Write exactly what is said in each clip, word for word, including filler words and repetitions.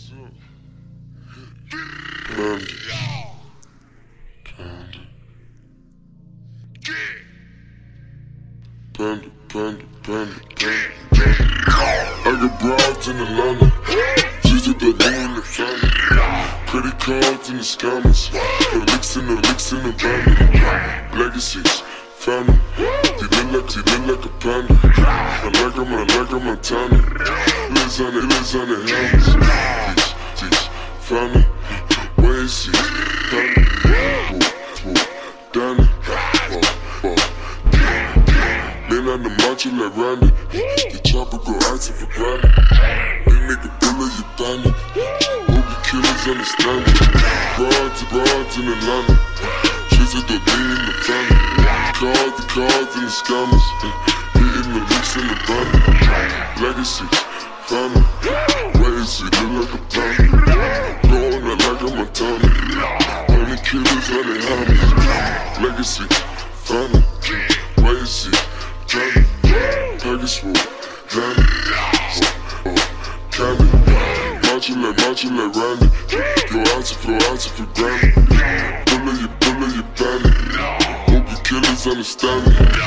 Panda. Panda. Panda, panda, panda, panda. I got broads in Atlanta. She's at the lean, the family. Credit cards in the scammers. The licks in the licks in the band. Legacies, family. They look like, they look like a panda. I like them, I like them, Montana. Liz on it, Liz on the helmets. Teach, teach, family. Where is he? Panda. Whoa, whoa, Danny. Whoa, whoa. Man on the macho like Randy. The chopper go out for granted. Big nigga bullet, you bandit. Movie killers understand it. Broads, broads in Atlanta. She's at the lean in the family. Cards, the cards and the scammers. Hitting the licks in the band. Legacy, family. Where is he? Look like a panda. Going out like a Montana. Honey killers, honey hammers. Legacy, family. Where is he? Johnny, Pegasus, Danny, oh, oh, Candy, macho like, macho like Randy. Flow out to, flow out to for granted. Bullet you, bullet you, bandit. Hope you killers understand me.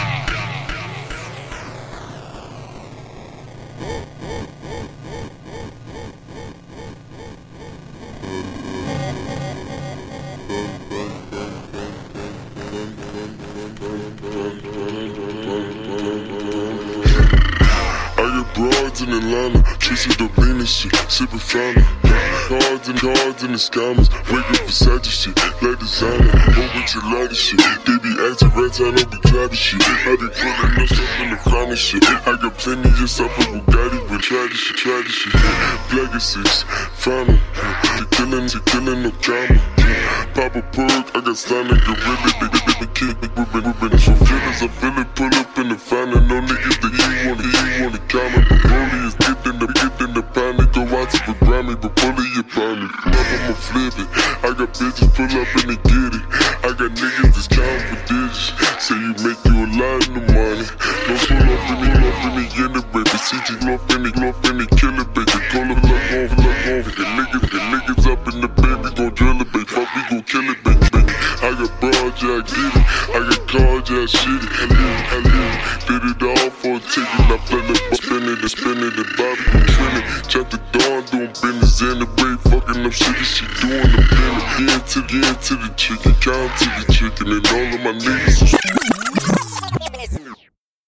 Broads in Atlanta, chasing the lean and shit, sippin' fountain. Cards and cards and the scammers, waking Versace shit, like designer. Whole bunch of lighter shit, they be acting rats, I don't be clapping shit. I be pulling us up in the fountain shit. I got plenty of stuff with Bugatti, but try this shit, try this shit. Legacies, fountain, they killing, they killing no drama. Pop a perk, I got slime and gorilla, they they they kick me, whippin', whippin'. So feelings, I feel it, pull up in the fountain. No niggas that you wanna, you wanna comment. But Rollie is getting the, getting the pound. They go out to the Grammy, but bully your pound. Pull up, I'ma flip it. I got bitches pull up and they get it. I got niggas that's counting for digits. Say you make you a lot of money. Don't pull up in the, off in the end of baby. See you off in the, off in the killer, baby. Call it, look off, look off. The niggas, the niggas up in the baby gon' drill it, baby. Fuck, we gon' kill it, baby. I got broad, yeah, I get it. I got cards, yeah, I shit it. I live, I live. Did it all for a ticket. I play the spin it and spin it and Bobby gon' spin it. Chop the dawn, doing business in the way. Fucking up shit that she doing the minute. Get into, get into the chicken, count to the chicken, and all of my niggas.